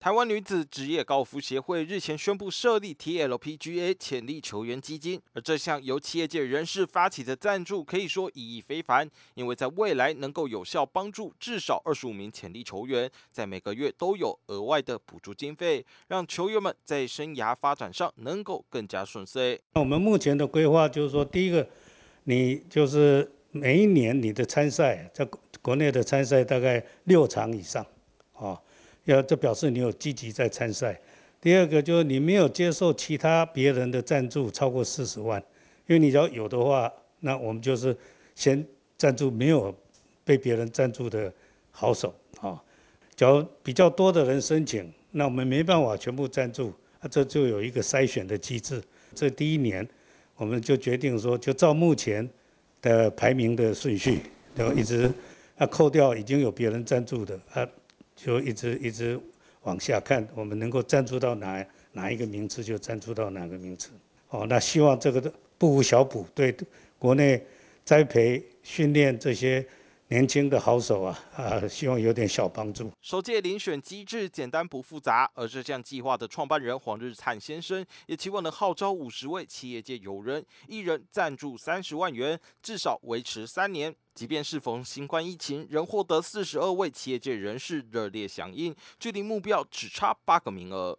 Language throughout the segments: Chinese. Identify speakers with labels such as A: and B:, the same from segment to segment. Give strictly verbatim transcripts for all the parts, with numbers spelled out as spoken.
A: 台湾女子职业高尔夫协会日前宣布设立 T L P G A 潜力球员基金，而这项由企业界人士发起的赞助，可以说意义非凡，因为在未来能够有效帮助至少二十五名潜力球员，在每个月都有额外的补助经费，让球员们在生涯发展上能够更加顺遂。
B: 那我们目前的规划就是说，第一个，你就是每一年你的参赛，在国内的参赛大概六场以上，啊，要这表示你有积极在参赛。第二个就是你没有接受其他别人的赞助超过四十万，因为你只要有的话，那我们就是先赞助没有被别人赞助的好手，啊，假如比较多的人申请，那我们没办法全部赞助，啊，这就有一个筛选的机制。这第一年，我们就决定说，就照目前的排名的顺序，然后一直啊扣掉已经有别人赞助的啊，就一直一直往下看，我们能够赞助到哪哪一个名次就赞助到哪个名次。哦，那希望这个不无小补，对国内栽培训练这些年轻的好手啊啊，希望有点小帮助。
A: 首届遴选机制简单不复杂，而这项计划的创办人黄日灿先生也期望能号召五十位企业界友人，一人赞助三十万元，至少维持三年。即便适逢新冠疫情，仍获得四十二位企业界人士热烈响应，距离目标只差八个名额。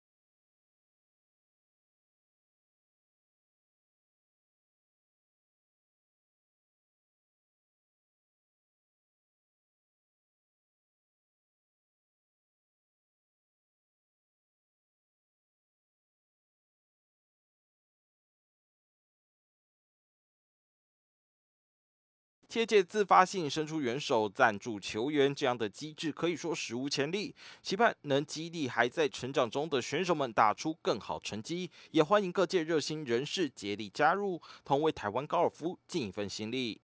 A: 业界自发性伸出援手赞助球员，这样的机制可以说史无前例，期盼能激励还在成长中的选手们打出更好成绩，也欢迎各界热心人士竭力加入，同为台湾高尔夫尽一份心力。